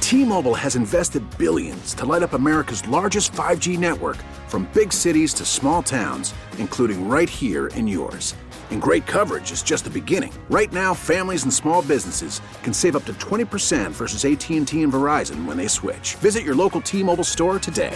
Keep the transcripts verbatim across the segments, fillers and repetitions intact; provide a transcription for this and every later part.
T-Mobile has invested billions to light up America's largest five G network, from big cities to small towns, including right here in yours. And great coverage is just the beginning. Right now, families and small businesses can save up to twenty percent versus A T and T and Verizon when they switch. Visit your local T-Mobile store today.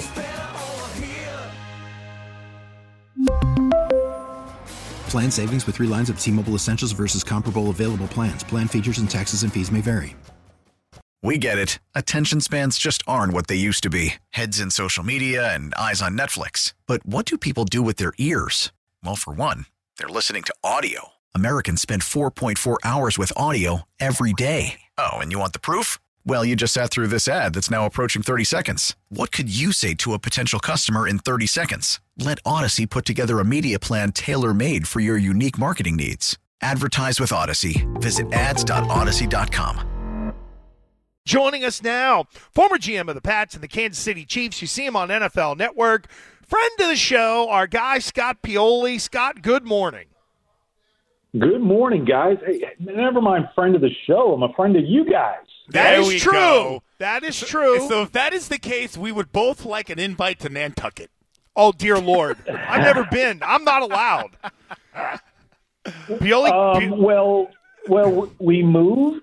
Plan savings with three lines of T-Mobile Essentials versus comparable available plans. Plan features and taxes and fees may vary. We get it. Attention spans just aren't what they used to be. Heads in social media and eyes on Netflix. But what do people do with their ears? Well, for one, they're listening to audio. Americans spend four point four hours with audio every day. Oh, and you want the proof? Well, you just sat through this ad that's now approaching thirty seconds. What could you say to a potential customer in thirty seconds? Let Odyssey put together a media plan tailor-made for your unique marketing needs. Advertise with Odyssey. Visit ads dot odyssey dot com. Joining us now, former G M of the Pats and the Kansas City Chiefs. You see him on N F L Network. Friend of the show, our guy, Scott Pioli. Scott, good morning. Good morning, guys. Hey, never mind friend of the show. I'm a friend of you guys. That There is we true. go. That is true. So if that is the case, we would both like an invite to Nantucket. Oh, dear Lord. I've never been. I'm not allowed. Pioli, Um, Pi- well, well, we moved.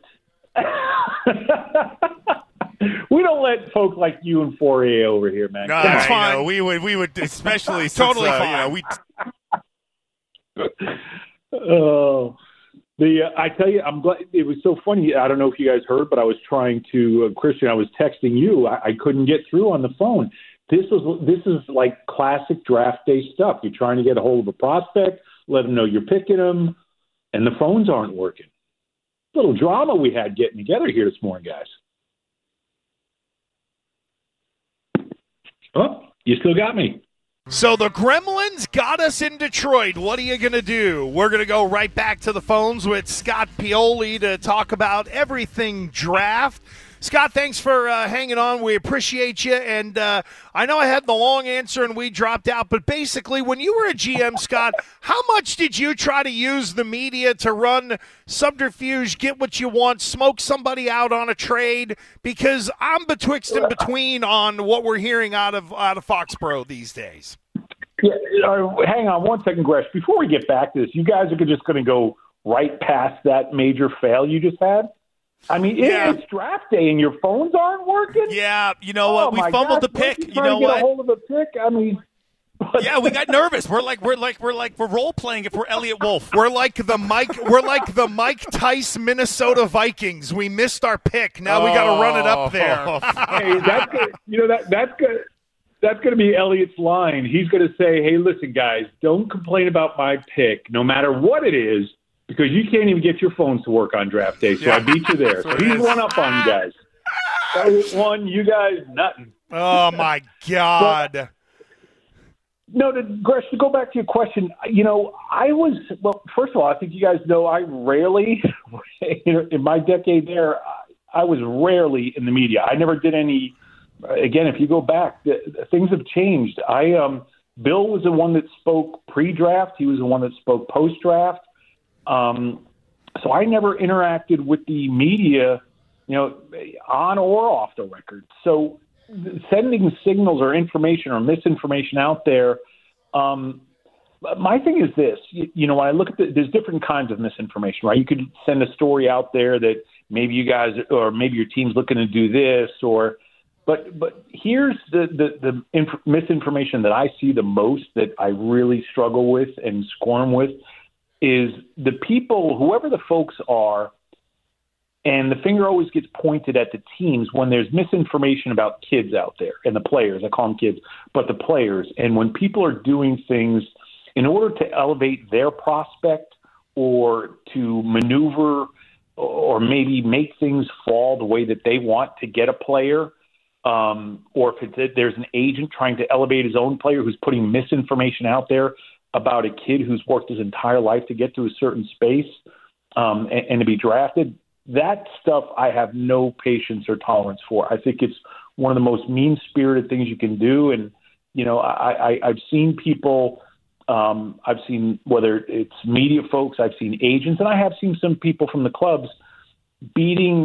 We don't let folks like you and Fourier over here, man. No, That's you fine. know, we would, we would, especially since, Totally uh, fine. You know, we Oh, the uh, I tell you, I'm glad. It was so funny. I don't know if you guys heard, but I was trying to, uh, Christian. I was texting you. I, I couldn't get through on the phone. This was this is like classic draft day stuff. You're trying to get a hold of a prospect, let them know you're picking them, and the phones aren't working. Little drama we had getting together here this morning, guys. Oh, you still got me. So the Gremlins got us in Detroit. What are you going to do? We're going to go right back to the phones with Scott Pioli to talk about everything draft. Scott, thanks for uh, hanging on. We appreciate you. And uh, I know I had the long answer and we dropped out, but basically when you were a G M, Scott, how much did you try to use the media to run subterfuge, get what you want, smoke somebody out on a trade? Because I'm betwixt and between on what we're hearing out of out of Foxborough these days. Yeah, uh, hang on one second, Gresh. Before we get back to this, you guys are just going to go right past that major fail you just had? I mean, Yeah. it's draft day and your phones aren't working? yeah, you know Oh, what? We my fumbled gosh, the pick. weren't You trying know to get what? a hold of a pick? I mean, Yeah, we got nervous. We're like, we're like, we're like, we're role playing if we're Elliot Wolf. We're like the Mike. We're like the Mike Tice Minnesota Vikings. We missed our pick. Now we got to run it up there. hey, that's gonna, you know that that's good. That's going to be Elliot's line. He's going to say, "Hey, listen, guys, don't complain about my pick, no matter what it is, because you can't even get your phones to work on draft day. So I beat you there. So he's one up on you guys. Elliot won, you guys nothing." Oh my God! No, to, Gresh, to go back to your question, you know, I was, well, first of all, I think you guys know I rarely, in my decade there, I was rarely in the media. I never did any, again, if you go back, the, the things have changed. I, um, Bill was the one that spoke pre-draft. He was the one that spoke post-draft. Um, so I never interacted with the media, you know, on or off the record. So sending signals or information or misinformation out there. Um, my thing is this, you, you know, when I look at the, there's different kinds of misinformation, right? You could send a story out there that maybe you guys, or maybe your team's looking to do this, or, but, but here's the, the, the inf- misinformation that I see the most, that I really struggle with and squirm with, is the people, whoever the folks are, and the finger always gets pointed at the teams when there's misinformation about kids out there and the players. I call them kids, but the players. And when people are doing things in order to elevate their prospect or to maneuver or maybe make things fall the way that they want to get a player, um, or if it's, there's an agent trying to elevate his own player who's putting misinformation out there about a kid who's worked his entire life to get to a certain space um, and, and to be drafted, that stuff I have no patience or tolerance for. I think it's one of the most mean-spirited things you can do. And, you know, I, I, I've seen people, um, I've seen whether it's media folks, I've seen agents, and I have seen some people from the clubs beating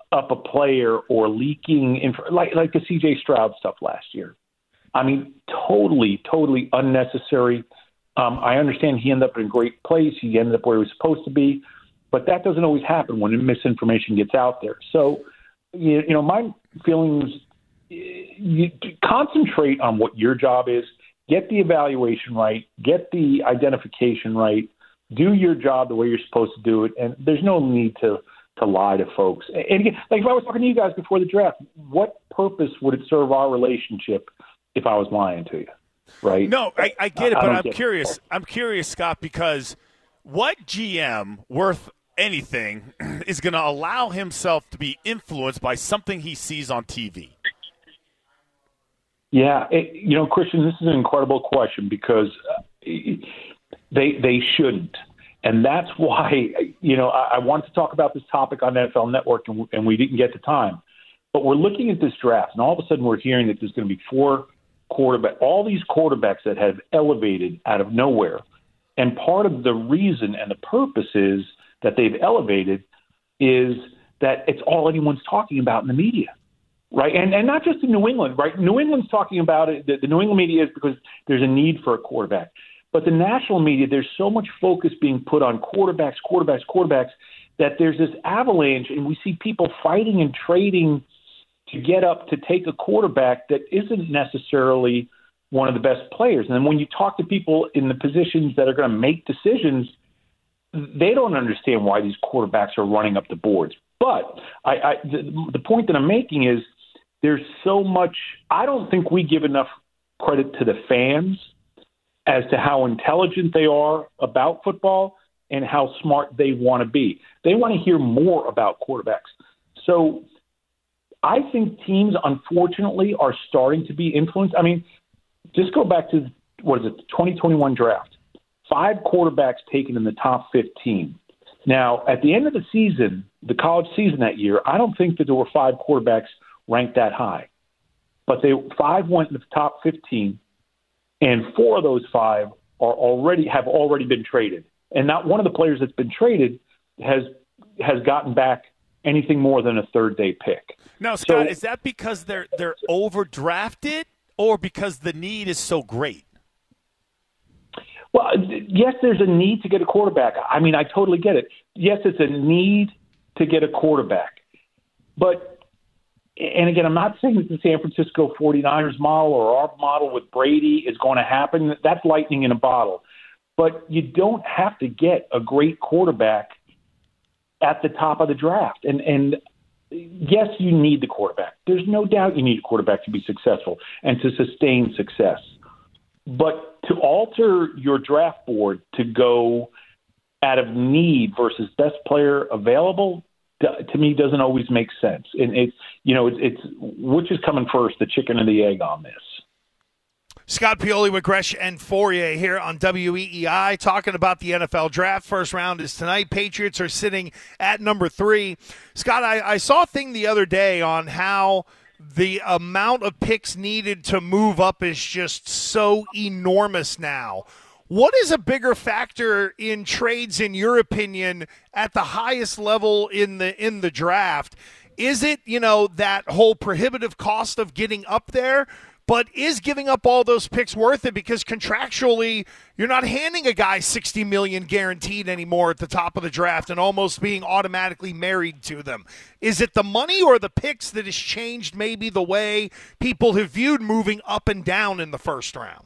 up a player or leaking, inf- like like the C J Stroud stuff last year. I mean, totally, totally unnecessary. Um, I understand he ended up in a great place. He ended up where he was supposed to be, but that doesn't always happen when misinformation gets out there. So, you, you know, my feelings, you concentrate on what your job is, get the evaluation right, get the identification right, do your job the way you're supposed to do it, and there's no need to, to lie to folks. And again, like if I was talking to you guys before the draft, what purpose would it serve our relationship if I was lying to you, right? No, I, I get it, I but I'm get curious. it. I'm curious, Scott, because what G M worth anything is going to allow himself to be influenced by something he sees on T V? Yeah, it, you know, Christian, this is an incredible question because uh, they they shouldn't. And that's why, you know, I, I wanted to talk about this topic on N F L Network, and, and we didn't get the time. But we're looking at this draft, and all of a sudden we're hearing that there's going to be four quarterback, all these quarterbacks that have elevated out of nowhere. And part of the reason and the purpose is that they've elevated is that it's all anyone's talking about in the media, right? And and not just in New England, right? New England's talking about it. The, the New England media is because there's a need for a quarterback. But the national media, there's so much focus being put on quarterbacks, quarterbacks, quarterbacks, that there's this avalanche, and we see people fighting and trading to get up to take a quarterback that isn't necessarily one of the best players. And then when you talk to people in the positions that are going to make decisions, they don't understand why these quarterbacks are running up the boards. But I, I, the, the point that I'm making is there's so much – I don't think we give enough credit to the fans as to how intelligent they are about football and how smart they want to be. They want to hear more about quarterbacks. So – I think teams, unfortunately, are starting to be influenced. I mean, just go back to, what is it, the twenty twenty-one draft. Five quarterbacks taken in the top fifteen. Now, at the end of the season, the college season that year, I don't think that there were five quarterbacks ranked that high. But they five went in the top fifteen, and four of those five are already have already been traded. And not one of the players that's been traded has has gotten back anything more than a third-day pick. Now, Scott, So- is that because they're they're overdrafted or because the need is so great? Well, yes, there's a need to get a quarterback. I mean, I totally get it. Yes, it's a need to get a quarterback. But, and again, I'm not saying that the San Francisco forty-niners model or our model with Brady is going to happen. That's lightning in a bottle. But you don't have to get a great quarterback at the top of the draft. And, and yes, you need the quarterback. There's no doubt you need a quarterback to be successful and to sustain success. But to alter your draft board to go out of need versus best player available, to me, doesn't always make sense. And it's, you know, it's, it's which is coming first, the chicken or the egg on this. Scott Pioli with Gresh and Fauria here on W E E I talking about the N F L draft. First round is tonight. Patriots are sitting at number three. Scott, I, I saw a thing the other day on how the amount of picks needed to move up is just so enormous now. What is a bigger factor in trades, in your opinion, at the highest level in the in the draft? Is it, you know, that whole prohibitive cost of getting up there? But is giving up all those picks worth it? Because contractually, you're not handing a guy sixty million dollars guaranteed anymore at the top of the draft and almost being automatically married to them. Is it the money or the picks that has changed maybe the way people have viewed moving up and down in the first round?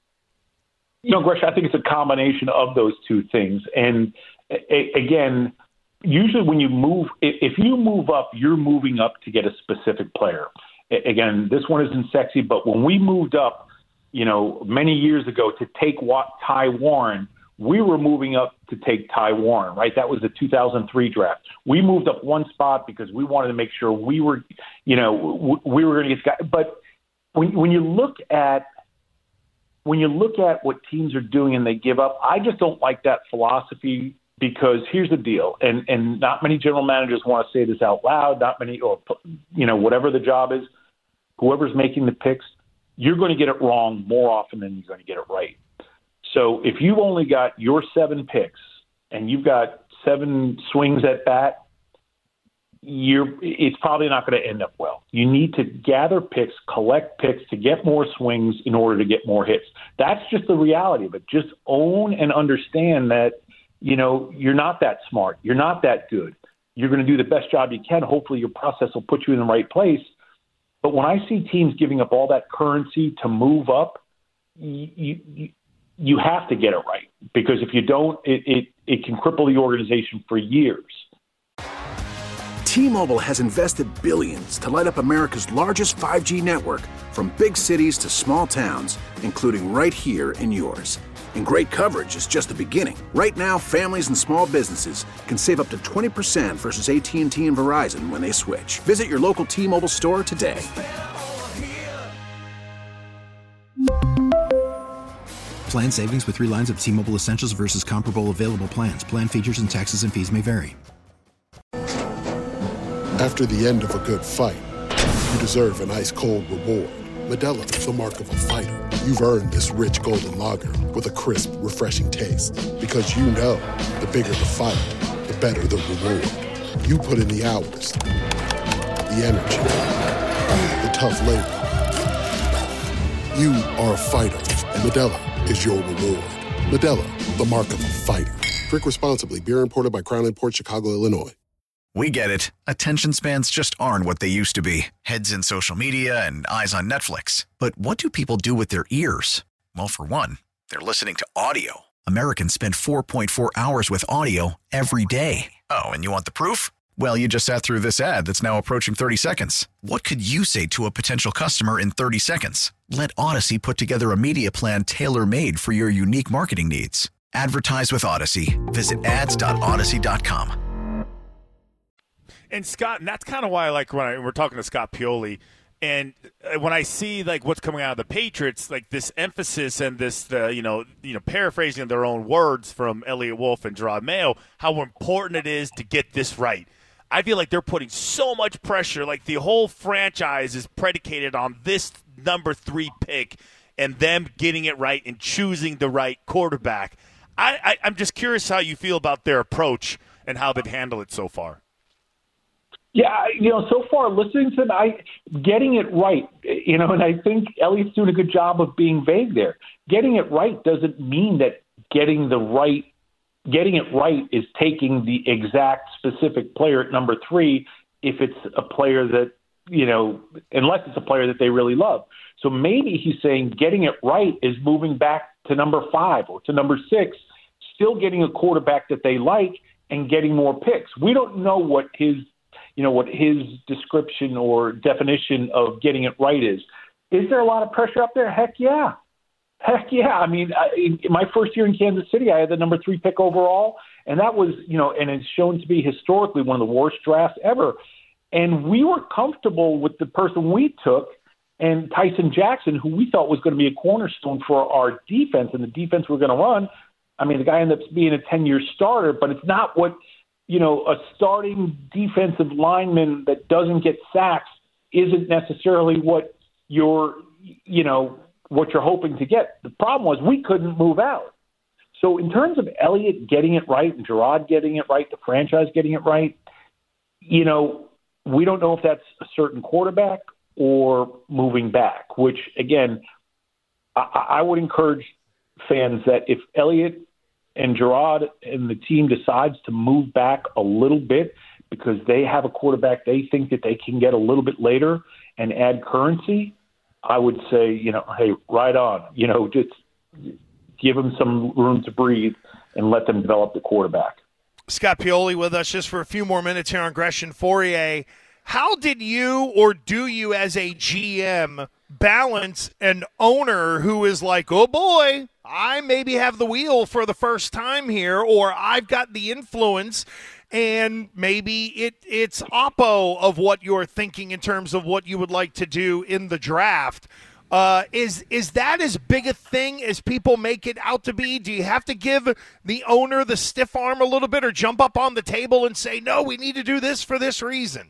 You know, Gresh, I think it's a combination of those two things. And a- again, usually when you move, if you move up, you're moving up to get a specific player. Again, this one isn't sexy, but when we moved up, you know, many years ago to take Ty Warren, we were moving up to take Ty Warren, right? That was the two thousand three draft. We moved up one spot because we wanted to make sure we were, you know, we were going to get guys. But when when you look at when you look at what teams are doing and they give up, I just don't like that philosophy. Because here's the deal, and, and not many general managers want to say this out loud, not many, or, you know, whatever the job is, whoever's making the picks, you're going to get it wrong more often than you're going to get it right. So if you've only got your seven picks and you've got seven swings at bat, you're it's probably not going to end up well. You need to gather picks, collect picks to get more swings in order to get more hits. That's just the reality of it. Just own and understand that, you know, you're not that smart. You're not that good. You're going to do the best job you can. Hopefully your process will put you in the right place. But when I see teams giving up all that currency to move up, you, you, you have to get it right. Because if you don't, it, it, it can cripple the organization for years. T-Mobile has invested billions to light up America's largest five G network, from big cities to small towns, including right here in yours. And great coverage is just the beginning. Right now, families and small businesses can save up to twenty percent versus A T and T and Verizon when they switch. Visit your local T-Mobile store today. Plan savings with three lines of T-Mobile Essentials versus comparable available plans. Plan features and taxes and fees may vary. After the end of a good fight, you deserve an ice-cold reward. Modelo is the mark of a fighter. You've earned this rich golden lager with a crisp, refreshing taste. Because you know, the bigger the fight, the better the reward. You put in the hours, the energy, the tough labor. You are a fighter, and Modelo is your reward. Modelo, the mark of a fighter. Drink responsibly. Beer imported by Crown Imports, Chicago, Illinois. We get it. Attention spans just aren't what they used to be. Heads in social media and eyes on Netflix. But what do people do with their ears? Well, for one, they're listening to audio. Americans spend four point four hours with audio every day. Oh, and you want the proof? Well, you just sat through this ad that's now approaching thirty seconds. What could you say to a potential customer in thirty seconds? Let Odyssey put together a media plan tailor-made for your unique marketing needs. Advertise with Odyssey. Visit ads dot odyssey dot com. And Scott, and that's kind of why I like when I, we're talking to Scott Pioli, and when I see like what's coming out of the Patriots, like this emphasis and this, the you know, you know, paraphrasing their own words from Elliott Wolf and Gerard Mayo, how important it is to get this right. I feel like they're putting so much pressure, like the whole franchise is predicated on this number three pick and them getting it right and choosing the right quarterback. I, I, I'm just curious how you feel about their approach and how they've handled it so far. Yeah, you know, so far listening to them, I getting it right, you know, and I think Elliott's doing a good job of being vague there. Getting it right doesn't mean that getting the right, getting it right is taking the exact specific player at number three if it's a player that, you know, unless it's a player that they really love. So maybe he's saying getting it right is moving back to number five or to number six, still getting a quarterback that they like and getting more picks. We don't know what his you know, what his description or definition of getting it right is. Is there a lot of pressure up there? Heck yeah. Heck yeah. I mean, I, in my first year in Kansas City, I had the number three pick overall, and that was, you know, and it's shown to be historically one of the worst drafts ever. And we were comfortable with the person we took, and Tyson Jackson, who we thought was going to be a cornerstone for our defense and the defense we're going to run. I mean, the guy ended up being a ten-year starter, but it's not what – you know, a starting defensive lineman that doesn't get sacks isn't necessarily what you're, you know, what you're hoping to get. The problem was we couldn't move out. So in terms of Elliott getting it right and Gerard getting it right, the franchise getting it right, you know, we don't know if that's a certain quarterback or moving back, which, again, I, I would encourage fans that if Elliott and Gerard and the team decides to move back a little bit because they have a quarterback they think that they can get a little bit later and add currency, I would say, you know, hey, right on. You know, just give them some room to breathe and let them develop the quarterback. Scott Pioli with us just for a few more minutes here on Gresh and Fauria. How did you or do you as a G M balance an owner who is like, oh, boy, I maybe have the wheel for the first time here, or I've got the influence, and maybe it it's oppo of what you're thinking in terms of what you would like to do in the draft. Uh, is is that as big a thing as people make it out to be? Do you have to give the owner the stiff arm a little bit or jump up on the table and say, no, we need to do this for this reason?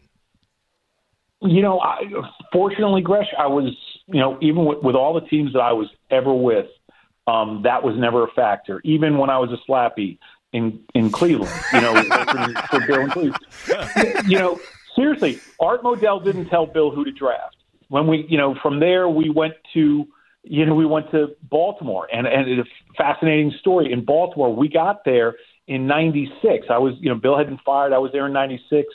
You know, I, fortunately, Gresh, I was, you know, even with, with all the teams that I was ever with, um, that was never a factor. Even when I was a slappy in, in Cleveland, you know, for, for Bill and Cleveland. You know, seriously, Art Modell didn't tell Bill who to draft. When we, you know, from there we went to, you know, we went to Baltimore, and and it's a fascinating story. In Baltimore, we got there in ninety-six. I was, you know, Bill had been fired. I was there in ninety-six,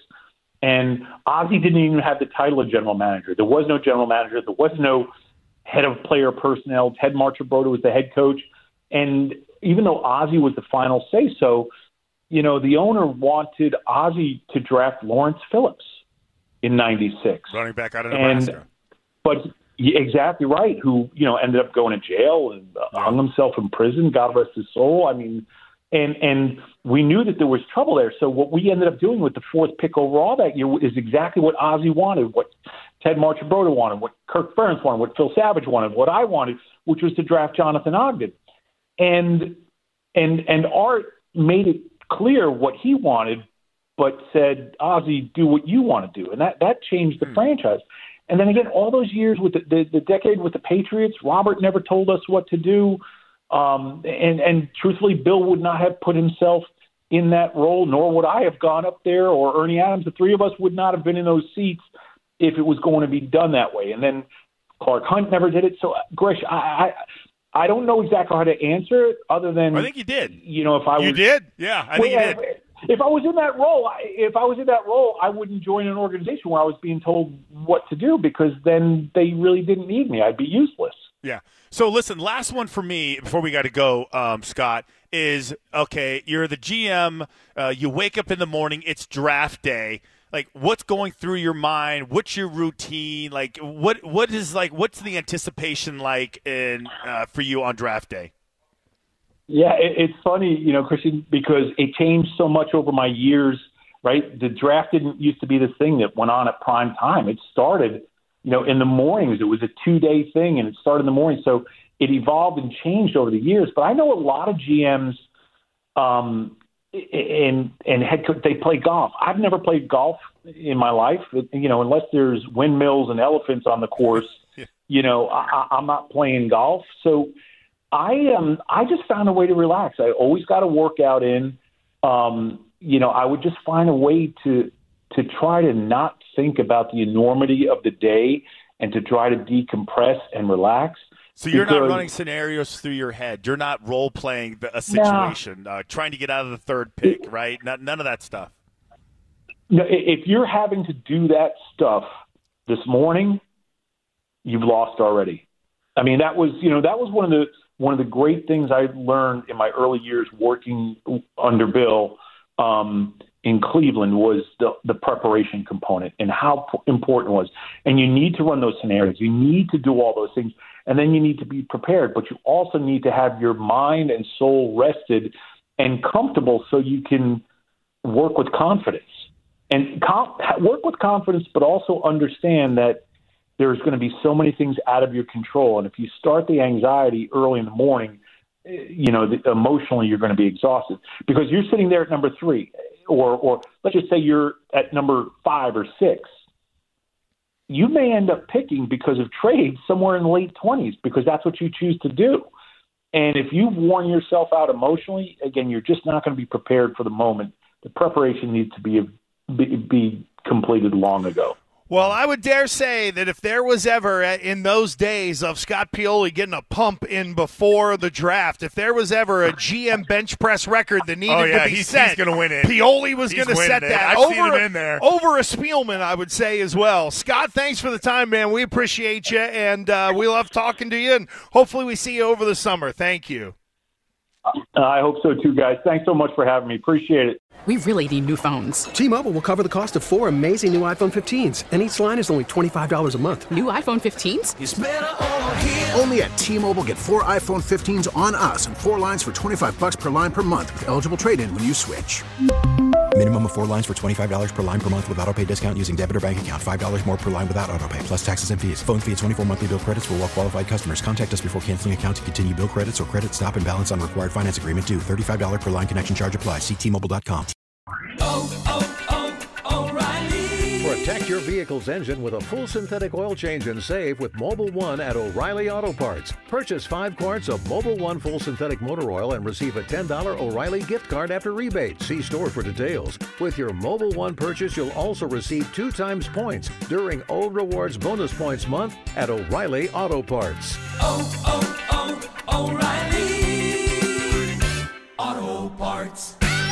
and Ozzie didn't even have the title of general manager. There was no general manager. There was no head of player personnel. Ted Marchibroda was the head coach, and even though Ozzie was the final say-so, you know, the owner wanted Ozzie to draft Lawrence Phillips in ninety-six. Running back out of Nebraska. And, but yeah, exactly right, who, you know, ended up going to jail and uh, hung himself in prison, God rest his soul. I mean, and and we knew that there was trouble there. So what we ended up doing with the fourth pick overall that year is exactly what Ozzie wanted, what Ted Marchibroda wanted, what Kirk Ferentz wanted, what Phil Savage wanted, what I wanted, which was to draft Jonathan Ogden. And and and Art made it clear what he wanted, but said, Ozzie, do what you want to do. And that, that changed the mm. franchise. And then again, all those years with the, the, the decade with the Patriots, Robert never told us what to do. Um, and, and truthfully, Bill would not have put himself in that role, nor would I have gone up there, or Ernie Adams. The three of us would not have been in those seats if it was going to be done that way. And then Clark Hunt never did it. So, Gresh, I, I I don't know exactly how to answer it other than I think you did. You know, if I you was, did, yeah, I think well, you did. If I was in that role, I, if I was in that role, I wouldn't join an organization where I was being told what to do, because then they really didn't need me. I'd be useless. Yeah. So listen, last one for me before we got to go, um, Scott, is okay. You're the G M. Uh, you wake up in the morning. It's draft day. Like, what's going through your mind? What's your routine? Like, what what is like? What's the anticipation like in uh, for you on draft day? Yeah, it, it's funny, you know, Christian, because it changed so much over my years. Right, the draft didn't used to be this thing that went on at prime time. It started, you know, in the mornings. It was a two day thing, and it started in the morning. So it evolved and changed over the years. But I know a lot of G Ms. Um, And and head coach, they play golf. I've never played golf in my life, you know, unless there's windmills and elephants on the course. yeah. You know, I, I'm not playing golf, so I um I just found a way to relax. I always got a workout in. Um, you know, I would just find a way to to try to not think about the enormity of the day and to try to decompress and relax. So you're because, not running scenarios through your head. You're not role-playing a situation, nah. uh, trying to get out of the third pick, it, right? Not, none of that stuff. No, if you're having to do that stuff this morning, you've lost already. I mean, that was, you know, that was one of the one of the great things I learned in my early years working under Bill um, in Cleveland was the, the preparation component and how important it was. And you need to run those scenarios. You need to do all those things. And then you need to be prepared, but you also need to have your mind and soul rested and comfortable so you can work with confidence. And com- work with confidence, but also understand that there's going to be so many things out of your control. And if you start the anxiety early in the morning, you know, the, emotionally you're going to be exhausted because you're sitting there at number three, or, or let's just say you're at number five or six. You may end up picking because of trade somewhere in the late twenties because that's what you choose to do. And if you've worn yourself out emotionally, again, you're just not going to be prepared for the moment. The preparation needs to be be, be completed long ago. Well, I would dare say that if there was ever, in those days of Scott Pioli getting a pump in before the draft, if there was ever a G M bench press record that needed oh, yeah, to be he's, set, he's going to win it. Pioli was going to set it. that I've over, seen him in there. over a Spielman, I would say, as well. Scott, thanks for the time, man. We appreciate you, and uh, we love talking to you, and hopefully we see you over the summer. Thank you. Uh, I hope so, too, guys. Thanks so much for having me. Appreciate it. We really need new phones. T-Mobile will cover the cost of four amazing new iPhone fifteens, and each line is only twenty-five dollars a month. New iPhone fifteens? It's better over here. Only at T-Mobile, get four iPhone fifteens on us and four lines for twenty-five bucks per line per month with eligible trade-in when you switch. Minimum of four lines for twenty-five dollars per line per month with autopay discount using debit or bank account. five dollars more per line without autopay, plus taxes and fees. Phone fee at twenty-four monthly bill credits for well-qualified customers. Contact us before canceling account to continue bill credits or credit stop and balance on required finance agreement due. thirty-five dollars per line connection charge applies. See T Mobile dot com. Oh, oh, oh, O'Reilly. Protect your vehicle's engine with a full synthetic oil change and save with Mobil one at O'Reilly Auto Parts. Purchase five quarts of Mobil one full synthetic motor oil and receive a ten dollars O'Reilly gift card after rebate. See store for details. With your Mobil one purchase, you'll also receive two times points during O Rewards Bonus Points Month at O'Reilly Auto Parts. Oh, oh, oh, O'Reilly Auto Parts.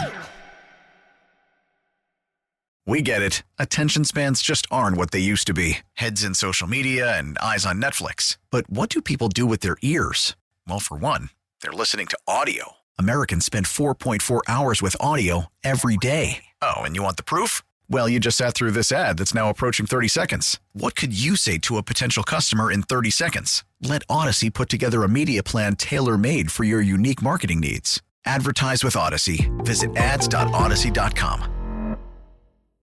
We get it. Attention spans just aren't what they used to be. Heads in social media and eyes on Netflix. But what do people do with their ears? Well, for one, they're listening to audio. Americans spend four point four hours with audio every day. Oh, and you want the proof? Well, you just sat through this ad that's now approaching thirty seconds. What could you say to a potential customer in thirty seconds? Let Odyssey put together a media plan tailor-made for your unique marketing needs. Advertise with Odyssey. Visit ads dot odyssey dot com.